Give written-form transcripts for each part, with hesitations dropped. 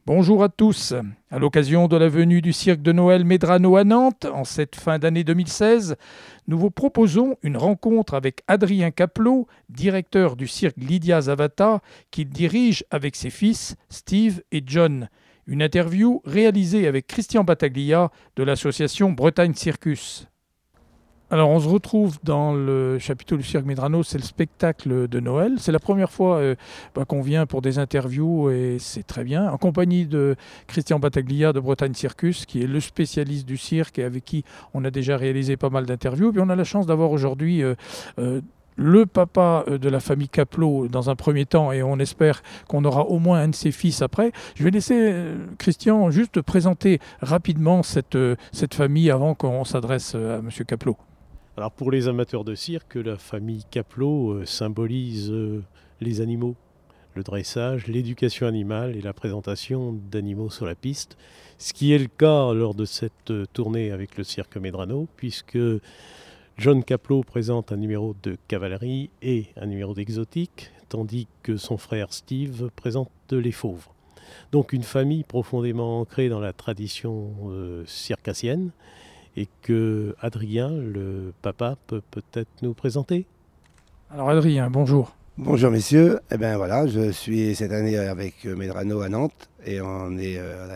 Bonjour à tous. À l'occasion de la venue du cirque de Noël Medrano à Nantes, en cette fin d'année 2016, nous vous proposons une rencontre avec Adrien Caplot, directeur du cirque Lydia Zavata, qu'il dirige avec ses fils Steve et John. Une interview réalisée avec Christian Battaglia de l'association Bretagne Circus. Alors, on se retrouve dans le chapiteau du cirque Medrano, c'est le spectacle de Noël. C'est la première fois qu'on vient pour des interviews et c'est très bien, en compagnie de Christian Battaglia de Bretagne Circus, qui est le spécialiste du cirque et avec qui on a déjà réalisé pas mal d'interviews. Puis on a la chance d'avoir aujourd'hui le papa de la famille Caplot dans un premier temps, et on espère qu'on aura au moins un de ses fils après. Je vais laisser Christian juste présenter rapidement cette famille avant qu'on s'adresse à M. Caplot. Alors pour les amateurs de cirque, la famille Caplot symbolise les animaux, le dressage, l'éducation animale et la présentation d'animaux sur la piste, ce qui est le cas lors de cette tournée avec le cirque Medrano, puisque John Caplot présente un numéro de cavalerie et un numéro d'exotique, tandis que son frère Steve présente les fauves. Donc une famille profondément ancrée dans la tradition circassienne, et que Adrien, le papa, peut peut-être nous présenter. Alors Adrien, bonjour. Bonjour messieurs, voilà, je suis cette année avec Medrano à Nantes et on est à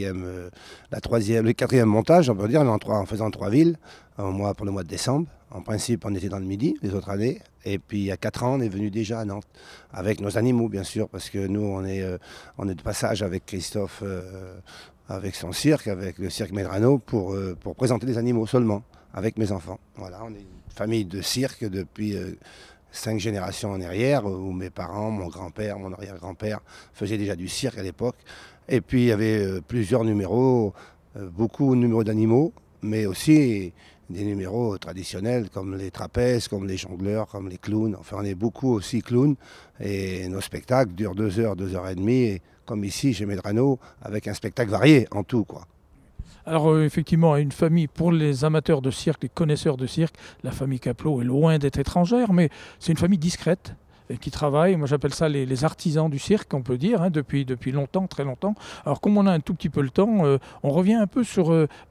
le quatrième montage, on peut dire, en faisant 3 villes, pour le mois de décembre. En principe, on était dans le Midi les autres années, et puis il y a 4 ans, on est venu déjà à Nantes, avec nos animaux bien sûr, parce que nous on est de passage avec Christophe, avec son cirque, avec le cirque Medrano, pour présenter des animaux seulement, avec mes enfants. Voilà, on est une famille de cirque depuis 5 générations en arrière, où mes parents, mon grand-père, mon arrière-grand-père faisaient déjà du cirque à l'époque. Et puis il y avait plusieurs numéros, beaucoup de numéros d'animaux, mais aussi des numéros traditionnels comme les trapèzes, comme les jongleurs, comme les clowns. Enfin, on est beaucoup aussi clowns, et nos spectacles durent 2 heures, 2 heures et demie, et comme ici chez Medrano, avec un spectacle varié en tout, quoi. Alors effectivement, une famille, pour les amateurs de cirque, les connaisseurs de cirque, la famille Caplot est loin d'être étrangère, mais c'est une famille discrète qui travaille. Moi j'appelle ça les artisans du cirque, on peut dire, depuis longtemps, très longtemps. Alors comme on a un tout petit peu le temps, on revient un peu sur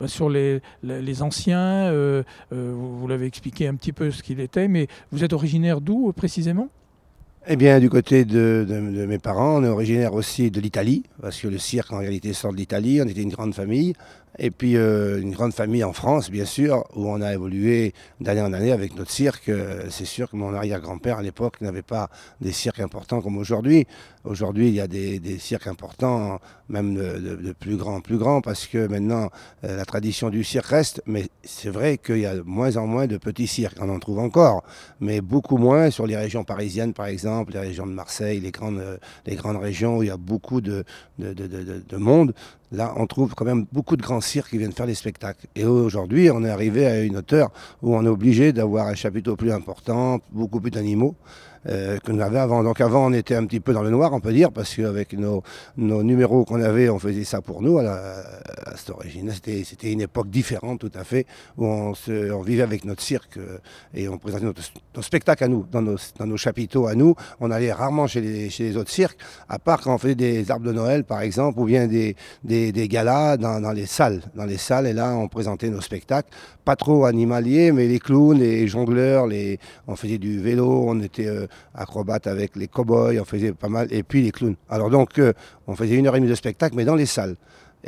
les anciens. Vous l'avez expliqué un petit peu ce qu'il était, mais vous êtes originaire d'où précisément ? Eh bien, du côté de mes parents, on est originaire aussi de l'Italie, parce que le cirque en réalité sort de l'Italie. On était une grande famille, et puis une grande famille en France, bien sûr, où on a évolué d'année en année avec notre cirque. C'est sûr que mon arrière-grand-père à l'époque n'avait pas des cirques importants comme aujourd'hui. Aujourd'hui, il y a des cirques importants, même de plus grands, parce que maintenant, la tradition du cirque reste, mais c'est vrai qu'il y a de moins en moins de petits cirques. On en trouve encore, mais beaucoup moins sur les régions parisiennes, par exemple, les régions de Marseille, les grandes régions où il y a beaucoup de monde. Là, on trouve quand même beaucoup de grands cirques qui viennent faire des spectacles. Et aujourd'hui, on est arrivé à une hauteur où on est obligé d'avoir un chapiteau plus important, beaucoup plus d'animaux que nous avions avant. Donc avant, on était un petit peu dans le noir, on peut dire, parce qu'avec nos numéros qu'on avait, on faisait ça pour nous à cette origine. C'était une époque différente tout à fait, où on vivait avec notre cirque et on présentait nos spectacles à nous, dans nos chapiteaux à nous. On allait rarement chez les autres cirques, à part quand on faisait des arbres de Noël, par exemple, ou bien des galas dans les salles. Dans les salles, et là, on présentait nos spectacles. Pas trop animaliers, mais les clowns, les jongleurs, on faisait du vélo, on était acrobate avec les cow-boys, on faisait pas mal, et puis les clowns. Alors donc, on faisait 1 heure et demie de spectacle, mais dans les salles.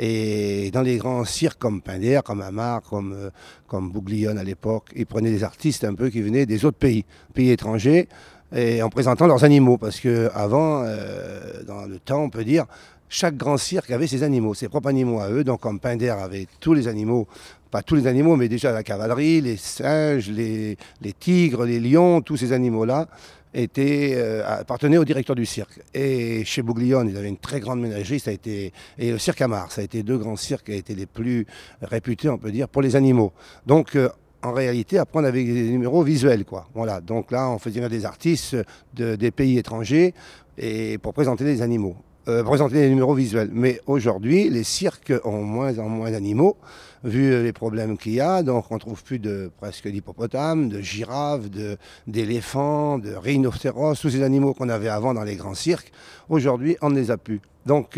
Et dans les grands cirques comme Pinder, comme Hamar, comme Bouglione à l'époque, ils prenaient des artistes un peu qui venaient des autres pays étrangers, et en présentant leurs animaux. Parce qu'avant, dans le temps, on peut dire, chaque grand cirque avait ses animaux, ses propres animaux à eux. Donc comme Pinder avait tous les animaux, pas tous les animaux, mais déjà la cavalerie, les singes, les tigres, les lions, tous ces animaux-là appartenaient au directeur du cirque. Et chez Bouglione, ils avaient une très grande ménagerie, et le cirque Hamar, ça a été 2 grands cirques qui ont été les plus réputés, on peut dire, pour les animaux. Donc en réalité, après, on avait des numéros visuels, quoi. Voilà. Donc là, on faisait venir des artistes des pays étrangers et pour présenter les animaux. Présenter des numéros visuels. Mais aujourd'hui, les cirques ont moins en moins d'animaux, vu les problèmes qu'il y a. Donc on ne trouve plus presque d'hippopotames, de girafes, d'éléphants, de rhinocéros, tous ces animaux qu'on avait avant dans les grands cirques. Aujourd'hui, on ne les a plus. Donc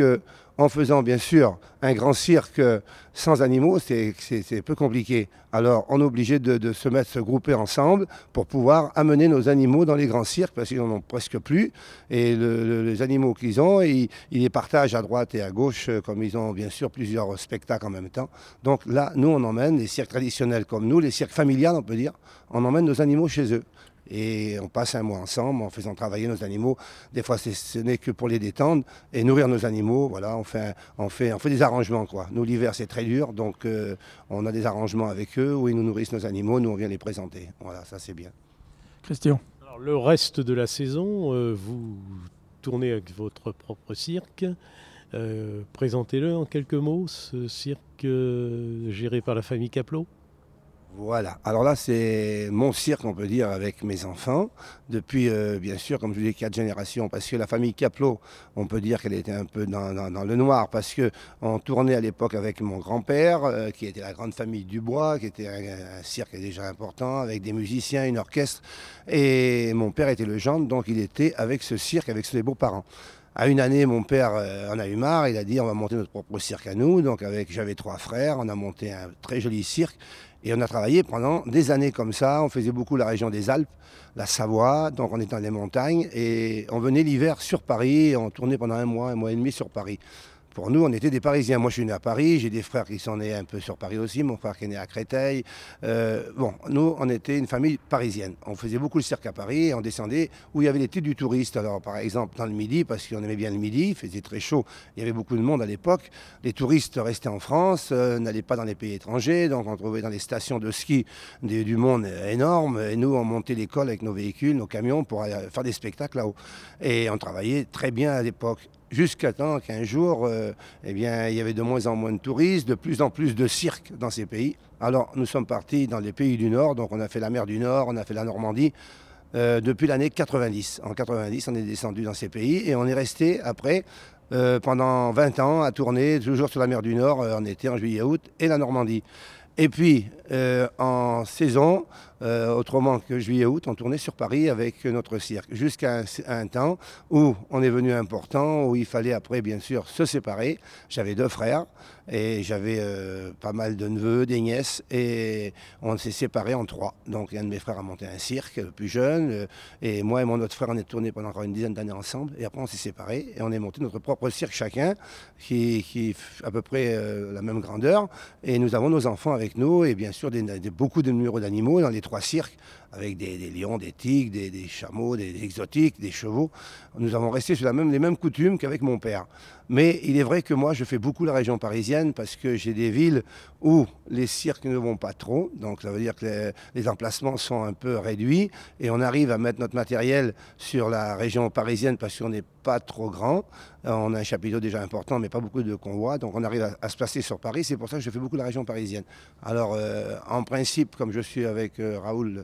en faisant bien sûr un grand cirque sans animaux, c'est un peu compliqué. Alors on est obligé de se grouper ensemble pour pouvoir amener nos animaux dans les grands cirques parce qu'ils n'en ont presque plus. Et les animaux qu'ils ont, ils les partagent à droite et à gauche comme ils ont bien sûr plusieurs spectacles en même temps. Donc là, nous on emmène les cirques traditionnels comme nous, les cirques familiales on peut dire, on emmène nos animaux chez eux. Et on passe un mois ensemble en faisant travailler nos animaux. Des fois, ce n'est que pour les détendre et nourrir nos animaux. Voilà, on fait des arrangements, quoi. Nous, l'hiver, c'est très dur, donc on a des arrangements avec eux où ils nous nourrissent nos animaux, nous, on vient les présenter. Voilà, ça, c'est bien. Christian. Alors, le reste de la saison, vous tournez avec votre propre cirque. Présentez-le en quelques mots, ce cirque géré par la famille Caplot. Voilà, alors là c'est mon cirque on peut dire avec mes enfants, depuis bien sûr comme je vous dis 4 générations, parce que la famille Caplot, on peut dire qu'elle était un peu dans le noir, parce qu'on tournait à l'époque avec mon grand-père, qui était la grande famille Dubois, qui était un cirque déjà important, avec des musiciens, une orchestre, et mon père était le gendre, donc il était avec ce cirque, avec ses beaux-parents. À une année, mon père en a eu marre, il a dit on va monter notre propre cirque à nous, donc j'avais 3 frères, on a monté un très joli cirque, et on a travaillé pendant des années comme ça. On faisait beaucoup la région des Alpes, la Savoie, donc on était dans les montagnes. Et on venait l'hiver sur Paris, et on tournait pendant un mois et demi sur Paris. Pour nous, on était des Parisiens. Moi, je suis né à Paris. J'ai des frères qui sont nés un peu sur Paris aussi. Mon frère qui est né à Créteil. Nous, on était une famille parisienne. On faisait beaucoup le cirque à Paris et on descendait où il y avait les titres du touriste. Alors, par exemple, dans le Midi, parce qu'on aimait bien le Midi, il faisait très chaud. Il y avait beaucoup de monde à l'époque. Les touristes restaient en France, n'allaient pas dans les pays étrangers. Donc, on trouvait dans les stations de ski du monde énorme. Et nous, on montait l'école avec nos véhicules, nos camions pour aller faire des spectacles là-haut. Et on travaillait très bien à l'époque. Jusqu'à temps qu'un jour, il y avait de moins en moins de touristes, de plus en plus de cirques dans ces pays. Alors nous sommes partis dans les pays du Nord, donc on a fait la mer du Nord, on a fait la Normandie, depuis l'année 90. En 90, on est descendu dans ces pays et on est resté après pendant 20 ans à tourner, toujours sur la mer du Nord, en été, en juillet, août, et la Normandie. Et puis, en saison, autrement que juillet-août, on tournait sur Paris avec notre cirque. Jusqu'à un temps où on est venu important, où il fallait après, bien sûr, se séparer. J'avais 2 frères et j'avais pas mal de neveux, des nièces, et on s'est séparés en 3. Donc, un de mes frères a monté un cirque, le plus jeune, et moi et mon autre frère, on est tourné pendant encore une dizaine d'années ensemble. Et après, on s'est séparés et on est monté notre propre cirque chacun, qui à peu près la même grandeur. Et nous avons nos enfants avec nous et bien sûr beaucoup de numéros d'animaux dans les 3 cirques, avec des lions, des tigres, des chameaux, des exotiques, des chevaux. Nous avons resté sur les mêmes coutumes qu'avec mon père. Mais il est vrai que moi, je fais beaucoup la région parisienne parce que j'ai des villes où les cirques ne vont pas trop. Donc ça veut dire que les emplacements sont un peu réduits et on arrive à mettre notre matériel sur la région parisienne parce qu'on n'est pas trop grand. On a un chapiteau déjà important, mais pas beaucoup de convois. Donc on arrive à se placer sur Paris. C'est pour ça que je fais beaucoup la région parisienne. Alors en principe, comme je suis avec Raoul,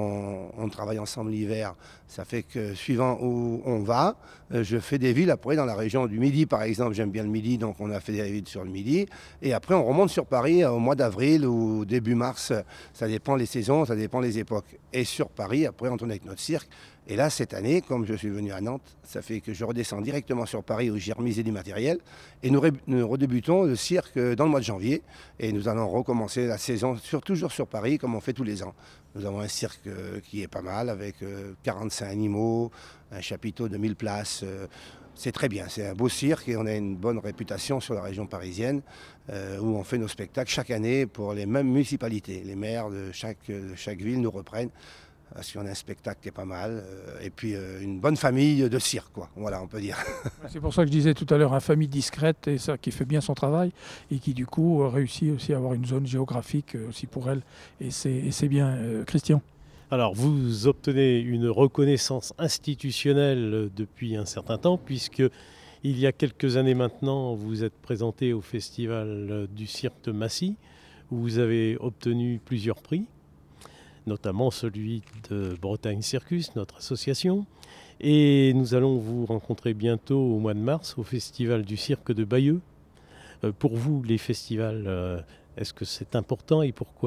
on travaille ensemble l'hiver. Ça fait que suivant où on va, je fais des villes après dans la région du Midi, par exemple. J'aime bien le Midi, donc on a fait des villes sur le Midi. Et après, on remonte sur Paris au mois d'avril ou début mars. Ça dépend les saisons, ça dépend les époques. Et sur Paris, après, on tourne avec notre cirque. Et là, cette année, comme je suis venu à Nantes, ça fait que je redescends directement sur Paris où j'ai remisé du matériel. Et nous redébutons le cirque dans le mois de janvier. Et nous allons recommencer la saison toujours sur Paris, comme on fait tous les ans. Nous avons un cirque qui est pas mal, avec 45 animaux, un chapiteau de 1000 places. C'est très bien, c'est un beau cirque et on a une bonne réputation sur la région parisienne où on fait nos spectacles chaque année pour les mêmes municipalités. Les maires de chaque ville nous reprennent parce qu'on a un spectacle qui est pas mal et puis une bonne famille de cirque, quoi. Voilà, on peut dire. C'est pour ça que je disais tout à l'heure, une famille discrète et ça qui fait bien son travail et qui du coup réussit aussi à avoir une zone géographique aussi pour elle. Et c'est bien. Christian. Alors, vous obtenez une reconnaissance institutionnelle depuis un certain temps, puisque il y a quelques années maintenant, vous êtes présenté au Festival du Cirque de Massy, où vous avez obtenu plusieurs prix, notamment celui de Bretagne Circus, notre association. Et nous allons vous rencontrer bientôt au mois de mars au Festival du Cirque de Bayeux. Pour vous, les festivals, est-ce que c'est important et pourquoi ?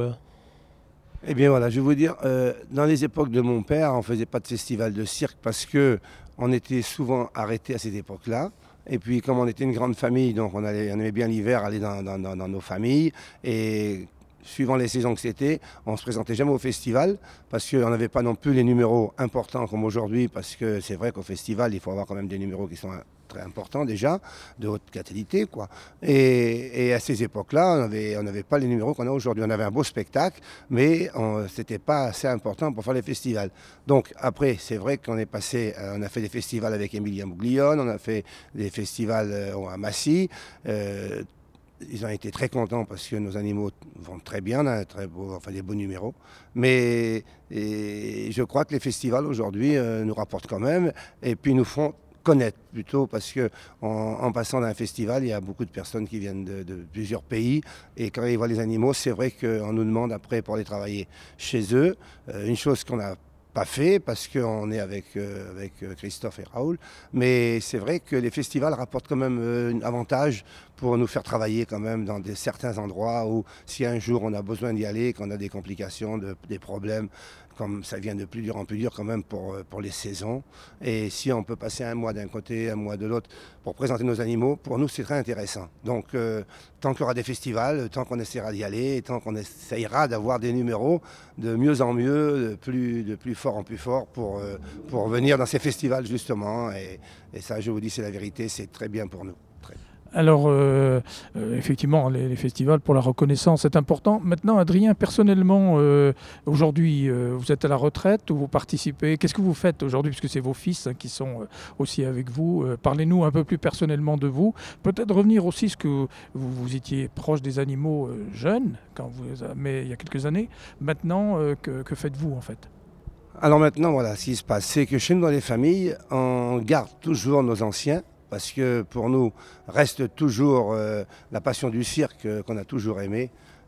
Eh bien voilà, je vais vous dire, dans les époques de mon père, on ne faisait pas de festival de cirque parce qu'on était souvent arrêtés à cette époque-là. Et puis comme on était une grande famille, donc on aimait bien l'hiver aller dans nos familles. Et suivant les saisons que c'était, on ne se présentait jamais au festival parce qu'on n'avait pas non plus les numéros importants comme aujourd'hui, parce que c'est vrai qu'au festival, il faut avoir quand même des numéros qui sont très importants déjà, de haute qualité, quoi. Et à ces époques-là, on n'avait pas les numéros qu'on a aujourd'hui. On avait un beau spectacle, mais c'était pas assez important pour faire les festivals. Donc après, c'est vrai qu'on est passé, on a fait des festivals avec Emilien Bouglione, on a fait des festivals à Massy. Ils ont été très contents parce que nos animaux vont très bien, on a des beaux numéros. Mais je crois que les festivals aujourd'hui nous rapportent quand même et puis nous font connaître plutôt parce que en passant d'un festival, il y a beaucoup de personnes qui viennent de plusieurs pays et quand ils voient les animaux, c'est vrai qu'on nous demande après pour les travailler chez eux. Une chose qu'on a pas fait parce qu'on est avec Christophe et Raoul, mais c'est vrai que les festivals rapportent quand même un avantage pour nous faire travailler quand même dans certains endroits où si un jour on a besoin d'y aller, qu'on a des complications, des problèmes, comme ça vient de plus dur en plus dur quand même pour les saisons. Et si on peut passer un mois d'un côté, un mois de l'autre pour présenter nos animaux, pour nous c'est très intéressant. Donc tant qu'il y aura des festivals, tant qu'on essaiera d'y aller, tant qu'on essayera d'avoir des numéros de mieux en mieux, de plus fort en plus fort pour venir dans ces festivals justement. Et ça, je vous dis, c'est la vérité, c'est très bien pour nous. Alors, effectivement, les festivals pour la reconnaissance, c'est important. Maintenant, Adrien, personnellement, aujourd'hui, vous êtes à la retraite ou vous participez? Qu'est-ce que vous faites aujourd'hui, puisque c'est vos fils qui sont aussi avec vous? Parlez-nous un peu plus personnellement de vous. Peut-être revenir aussi ce que vous étiez proche des animaux jeunes, mais il y a quelques années. Maintenant, que faites-vous en fait? Alors maintenant, voilà, ce qui se passe, c'est que chez nous dans les familles, on garde toujours nos anciens. Parce que pour nous, reste toujours la passion du cirque qu'on a toujours aimé.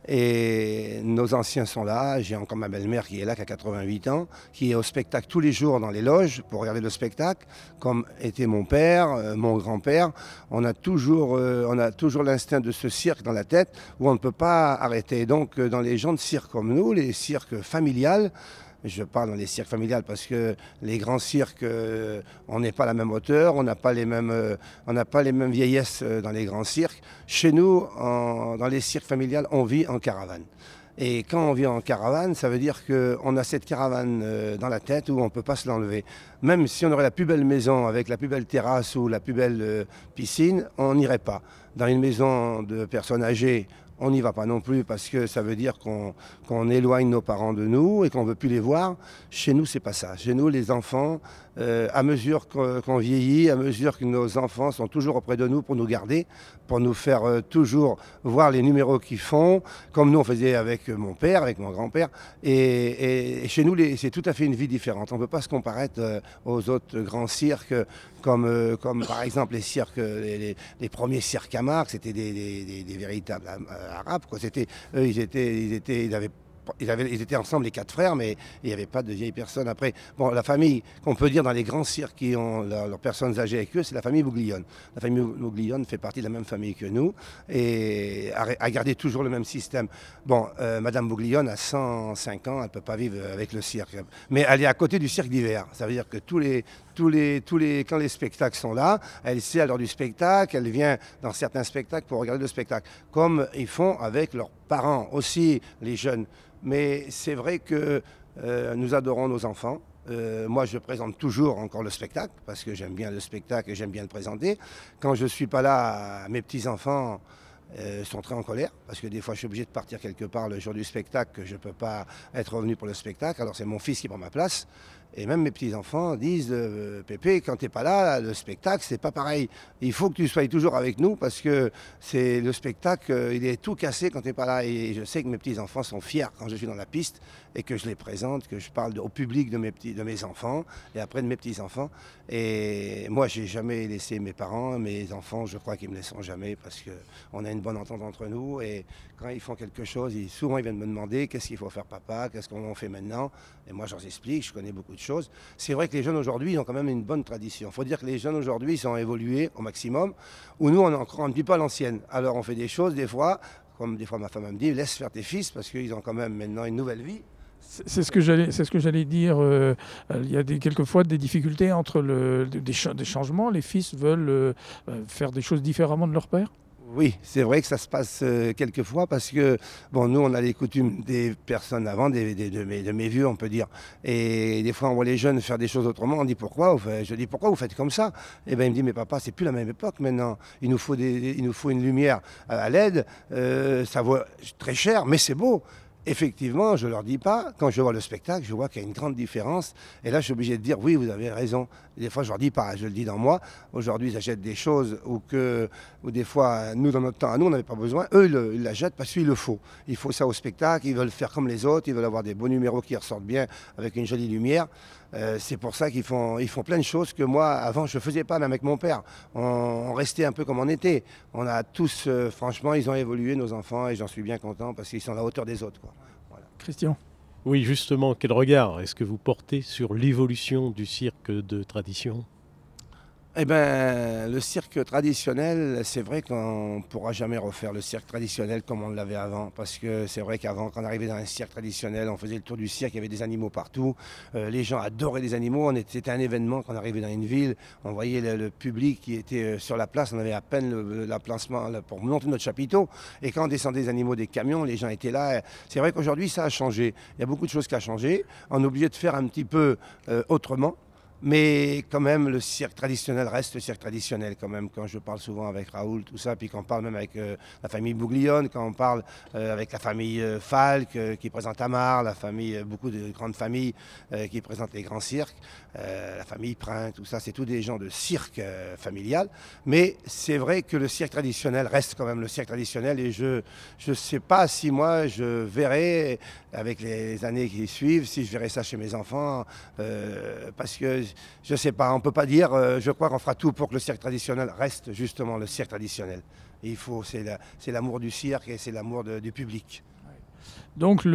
Et nos anciens sont là. J'ai encore ma belle-mère qui est là, qui a 88 ans, qui est au spectacle tous les jours dans les loges pour regarder le spectacle, comme était mon père, mon grand-père. On a toujours l'instinct de ce cirque dans la tête où on ne peut pas arrêter. Donc dans les gens de cirque comme nous, les cirques familiales, je parle dans les cirques familiales parce que les grands cirques, on n'est pas à la même hauteur, on n'a pas les mêmes vieillesses dans les grands cirques. Chez nous, dans les cirques familiales, on vit en caravane. Et quand on vit en caravane, ça veut dire qu'on a cette caravane dans la tête où on ne peut pas se l'enlever. Même si on aurait la plus belle maison avec la plus belle terrasse ou la plus belle piscine, on n'irait pas. Dans une maison de personnes âgées, on n'y va pas non plus parce que ça veut dire qu'on éloigne nos parents de nous et qu'on ne veut plus les voir. Chez nous, c'est pas ça. Chez nous, les enfants, à mesure qu'on vieillit, à mesure que nos enfants sont toujours auprès de nous pour nous garder, pour nous faire toujours voir les numéros qu'ils font, comme nous on faisait avec mon père, avec mon grand-père. Et chez nous, c'est tout à fait une vie différente. On ne peut pas se comparer aux autres grands cirques, comme par exemple les cirques, les premiers cirques à Marc, c'était des véritables arabes, quoi. Eux, ils étaient ensemble, les 4 frères, mais il n'y avait pas de vieilles personnes. Après, bon, la famille qu'on peut dire dans les grands cirques qui ont leurs personnes âgées avec eux, c'est la famille Bouglione. La famille Bouglione fait partie de la même famille que nous et a gardé toujours le même système. Bon, Madame Bouglione a 105 ans, elle ne peut pas vivre avec le cirque. Mais elle est à côté du cirque d'hiver. Ça veut dire que quand les spectacles sont là, elle sait à l'heure du spectacle, elle vient dans certains spectacles pour regarder le spectacle. Comme ils font avec leurs parents aussi, les jeunes. Mais c'est vrai que nous adorons nos enfants. Moi, je présente toujours encore le spectacle parce que j'aime bien le spectacle et j'aime bien le présenter. Quand je ne suis pas là, mes petits-enfants sont très en colère parce que des fois, je suis obligé de partir quelque part le jour du spectacle, que je ne peux pas être revenu pour le spectacle. Alors, c'est mon fils qui prend ma place. Et même mes petits-enfants disent Pépé, quand tu n'es pas là, le spectacle, c'est pas pareil. Il faut que tu sois toujours avec nous parce que c'est le spectacle, il est tout cassé quand tu n'es pas là. Et je sais que mes petits-enfants sont fiers quand je suis dans la piste et que je les présente, que je parle au public de mes enfants et après de mes petits-enfants. Et moi, j'ai jamais laissé mes parents, mes enfants, je crois qu'ils me laisseront jamais parce qu'on a une bonne entente entre nous. Et quand ils font quelque chose, souvent ils viennent me demander qu'est-ce qu'il faut faire papa, qu'est-ce qu'on fait maintenant. Et moi, je leur explique, je connais beaucoup de choses. C'est vrai que les jeunes aujourd'hui, ils ont quand même une bonne tradition. Il faut dire que les jeunes aujourd'hui, ils ont évolué au maximum, où nous, on est encore un petit peu à l'ancienne. Alors, on fait des choses, des fois, comme des fois ma femme me dit, laisse faire tes fils, parce qu'ils ont quand même maintenant une nouvelle vie. C'est ce que j'allais dire. Il y a quelquefois des difficultés entre des changements. Les fils veulent faire des choses différemment de leur père. Oui, c'est vrai que ça se passe quelquefois parce que, bon, nous, on a les coutumes des personnes avant, de mes vieux, on peut dire. Et des fois, on voit les jeunes faire des choses autrement. On dit pourquoi? Je dis pourquoi vous faites comme ça? Et bien, il me dit, mais papa, c'est plus la même époque maintenant. Il nous faut une lumière à LED. Ça vaut très cher, mais c'est beau. Effectivement, je ne leur dis pas. Quand je vois le spectacle, je vois qu'il y a une grande différence. Et là, je suis obligé de dire, oui, vous avez raison. Des fois, je ne leur dis pas, je le dis dans moi. Aujourd'hui, ils achètent des choses ou des fois, nous, dans notre temps, nous, on n'avait pas besoin. Eux, ils l'achètent parce qu'il le faut. Il faut ça au spectacle. Ils veulent faire comme les autres. Ils veulent avoir des beaux numéros qui ressortent bien avec une jolie lumière. C'est pour ça qu'ils font plein de choses que moi, avant, je ne faisais pas, même avec mon père. On restait un peu comme on était. On a tous, franchement, ils ont évolué, nos enfants, et j'en suis bien content parce qu'ils sont à la hauteur des autres, quoi. Voilà. Christian. Oui, justement, quel regard est-ce que vous portez sur l'évolution du cirque de tradition? Eh bien, le cirque traditionnel, c'est vrai qu'on ne pourra jamais refaire le cirque traditionnel comme on l'avait avant. Parce que c'est vrai qu'avant, quand on arrivait dans un cirque traditionnel, on faisait le tour du cirque, il y avait des animaux partout. Les gens adoraient les animaux. C'était un événement quand on arrivait dans une ville. On voyait le public qui était sur la place. On avait à peine l'emplacement pour monter notre chapiteau. Et quand on descendait des animaux des camions, les gens étaient là. C'est vrai qu'aujourd'hui, ça a changé. Il y a beaucoup de choses qui ont changé. On est obligé de faire un petit peu autrement. Mais quand même, le cirque traditionnel reste le cirque traditionnel quand même. Quand je parle souvent avec Raoul, tout ça, puis quand on parle même avec la famille Bouglione, quand on parle avec la famille Falk qui présente Amar, la famille, beaucoup de grandes familles qui présentent les grands cirques, la famille Prin, tout ça, c'est tous des gens de cirque familial. Mais c'est vrai que le cirque traditionnel reste quand même le cirque traditionnel et je ne sais pas si moi je verrai avec les années qui suivent, si je verrai ça chez mes enfants, parce que je ne sais pas, on ne peut pas dire, je crois qu'on fera tout pour que le cirque traditionnel reste justement le cirque traditionnel. Et c'est l'amour du cirque et c'est l'amour du public. Donc,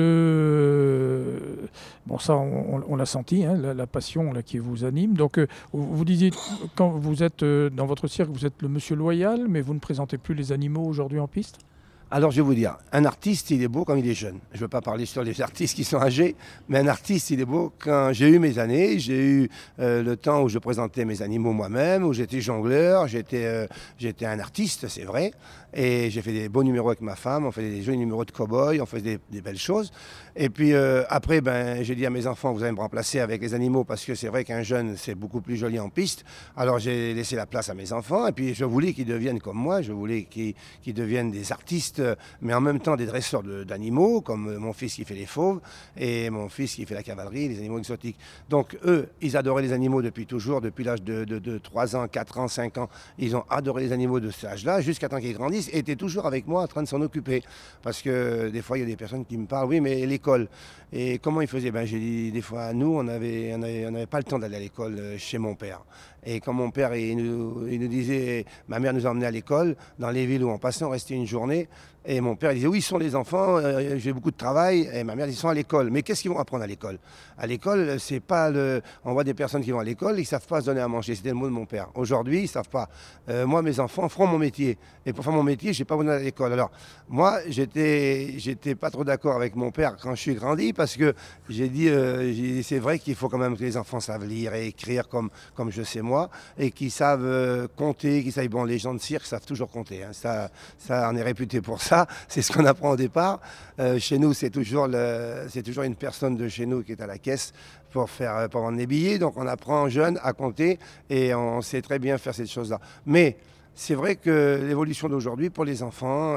bon, ça, on l'a senti, hein, la passion là, qui vous anime. Donc, vous disiez, quand vous êtes dans votre cirque, vous êtes le monsieur loyal, mais vous ne présentez plus les animaux aujourd'hui en piste? Alors, je vais vous dire, un artiste, il est beau quand il est jeune. Je ne veux pas parler sur les artistes qui sont âgés, mais un artiste, il est beau quand j'ai eu mes années. J'ai eu le temps où je présentais mes animaux moi-même, où j'étais jongleur, j'étais un artiste, c'est vrai. Et j'ai fait des beaux numéros avec ma femme, on faisait des jolis numéros de cow-boy, on faisait des belles choses. Et puis après, j'ai dit à mes enfants, vous allez me remplacer avec les animaux, parce que c'est vrai qu'un jeune, c'est beaucoup plus joli en piste. Alors j'ai laissé la place à mes enfants, et puis je voulais qu'ils deviennent comme moi, je voulais qu'ils deviennent des artistes, mais en même temps des dresseurs d'animaux, comme mon fils qui fait les fauves, et mon fils qui fait la cavalerie, les animaux exotiques. Donc eux, ils adoraient les animaux depuis toujours, depuis l'âge de 3 ans, 4 ans, 5 ans. Ils ont adoré les animaux de cet âge-là, jusqu'à temps qu'ils grandissent, et étaient toujours avec moi en train de s'en occuper. Parce que des fois, il y a des personnes qui me parlent, oui, mais l'école. Et comment ils faisaient? J'ai dit, des fois, nous, on n'avait pas le temps d'aller à l'école chez mon père. Et quand mon père, il nous disait, ma mère nous emmenait à l'école, dans les villes où on passait, on restait une journée. Et mon père il disait, oui, ils sont les enfants, j'ai beaucoup de travail. Et ma mère, ils sont à l'école. Mais qu'est-ce qu'ils vont apprendre à l'école? À l'école, c'est pas le... On voit des personnes qui vont à l'école, ils ne savent pas se donner à manger. C'était le mot de mon père. Aujourd'hui, ils ne savent pas. Moi, mes enfants feront mon métier. Et pour faire mon métier, je n'ai pas besoin d'aller à l'école. Alors, moi, j'étais pas trop d'accord avec mon père quand je suis grandi, parce que j'ai dit, c'est vrai qu'il faut quand même que les enfants savent lire et écrire comme je sais moi, et qu'ils savent compter, qu'ils savent... Bon, les gens de cirque savent toujours compter. Hein. Ça, on est réputé pour ça. C'est ce qu'on apprend au départ. Chez nous, c'est toujours une personne de chez nous qui est à la caisse pour vendre les billets. Donc, on apprend jeune à compter et on sait très bien faire cette chose-là. Mais c'est vrai que l'évolution d'aujourd'hui pour les enfants,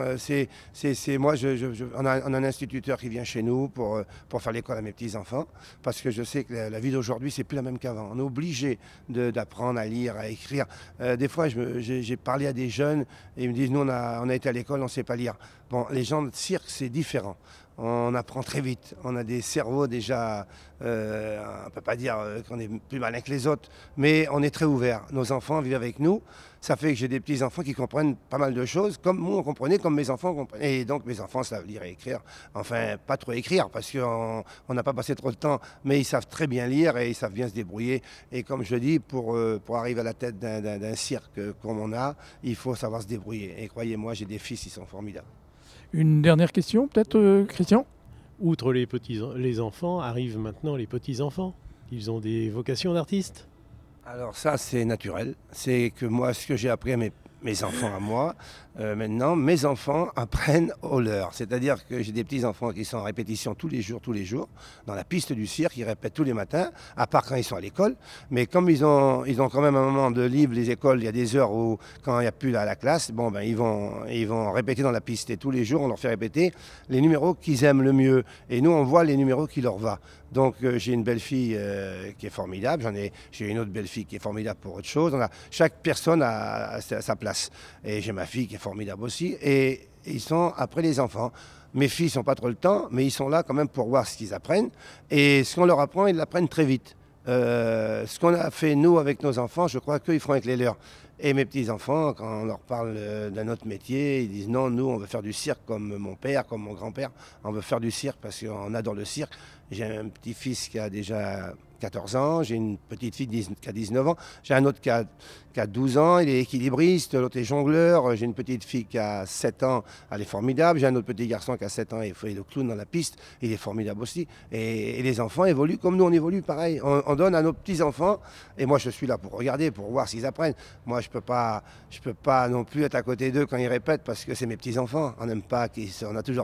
moi, on a un instituteur qui vient chez nous pour faire l'école à mes petits-enfants, parce que je sais que la vie d'aujourd'hui, c'est plus la même qu'avant. On est obligé d'apprendre à lire, à écrire. Des fois, j'ai parlé à des jeunes et ils me disent, nous, on a été à l'école, on ne sait pas lire. Bon, les gens de cirque, c'est différent. On apprend très vite. On a des cerveaux déjà, on ne peut pas dire qu'on est plus malin que les autres, mais on est très ouverts. Nos enfants vivent avec nous. Ça fait que j'ai des petits-enfants qui comprennent pas mal de choses, comme nous on comprenait, comme mes enfants comprenaient. Et donc mes enfants savent lire et écrire. Enfin, pas trop écrire, parce qu'on n'a pas passé trop de temps, mais ils savent très bien lire et ils savent bien se débrouiller. Et comme je dis, pour arriver à la tête d'un cirque comme on a, il faut savoir se débrouiller. Et croyez-moi, j'ai des fils, ils sont formidables. Une dernière question, peut-être, Christian? outre les enfants, arrivent maintenant les petits-enfants. Ils ont des vocations d'artistes. Alors ça, c'est naturel. C'est que moi, ce que j'ai appris à mes enfants à moi, maintenant, mes enfants apprennent aux leurs. C'est-à-dire que j'ai des petits-enfants qui sont en répétition tous les jours, dans la piste du cirque, ils répètent tous les matins, à part quand ils sont à l'école. Mais comme ils ont quand même un moment de libre, les écoles, il y a des heures où, quand il n'y a plus la classe, ils vont répéter dans la piste. Et tous les jours, on leur fait répéter les numéros qu'ils aiment le mieux. Et nous, on voit les numéros qui leur vont. Donc j'ai une belle-fille qui est formidable, j'ai une autre belle-fille qui est formidable pour autre chose. Chaque personne a sa place. Et j'ai ma fille qui est formidable aussi. Et ils sont après les enfants. Mes filles n'ont pas trop le temps, mais ils sont là quand même pour voir ce qu'ils apprennent. Et ce qu'on leur apprend, ils l'apprennent très vite. Ce qu'on a fait nous avec nos enfants, je crois qu'ils feront avec les leurs. Et mes petits-enfants, quand on leur parle d'un autre métier, ils disent non, nous on veut faire du cirque comme mon père, comme mon grand-père. On veut faire du cirque parce qu'on adore le cirque. J'ai un petit-fils qui a déjà 14 ans, j'ai une petite fille qui a 19 ans, j'ai un autre qui a 12 ans, il est équilibriste, l'autre est jongleur, j'ai une petite fille qui a 7 ans, elle est formidable, j'ai un autre petit garçon qui a 7 ans, il fait le clown dans la piste, il est formidable aussi. Et les enfants évoluent comme nous on évolue, pareil. On donne à nos petits-enfants, et moi je suis là pour regarder, pour voir s'ils apprennent. Moi je peux pas non plus être à côté d'eux quand ils répètent parce que c'est mes petits-enfants. On n'aime pas on a toujours